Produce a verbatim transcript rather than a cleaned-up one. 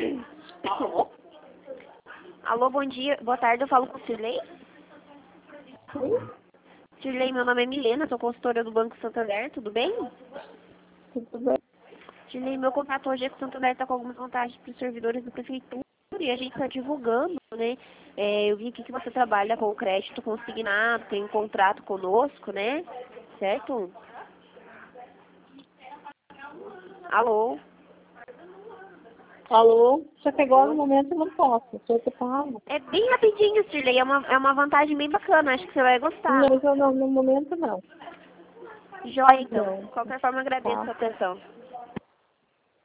Alô? Alô, bom dia. Boa tarde, eu falo com o Cirlei. Sim? Cirlei, meu nome é Milena, sou consultora do Banco Santander, tudo bem? Tudo bem? Cirlei, meu contato hoje é que o Santander está com algumas vantagens para os servidores da prefeitura e a gente está divulgando, né? É, eu vi aqui que você trabalha com crédito consignado, tem um contrato conosco, né? Certo? Alô? Alô? Só que agora no Oi? momento eu não posso, estou ocupada. É bem rapidinho, Cirlei, é uma, é uma vantagem bem bacana, acho que você vai gostar. Não, mas eu não, no momento não. Joia, então. Não. De qualquer forma, agradeço a Tá? sua atenção.